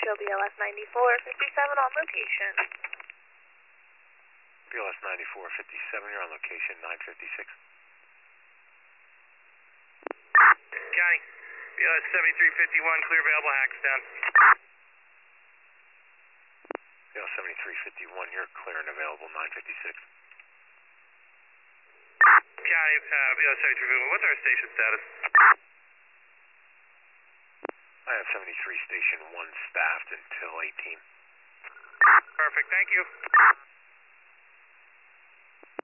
Vital BLS 9457 on location. BLS 9457, you're on location, 956. County, BLS 7351, clear available, Hackettstown. BLS 7351, you're clear and available, 956. County, BLS 7351, what's our station status? I have 73 Station 1 staffed until 18. Perfect, thank you.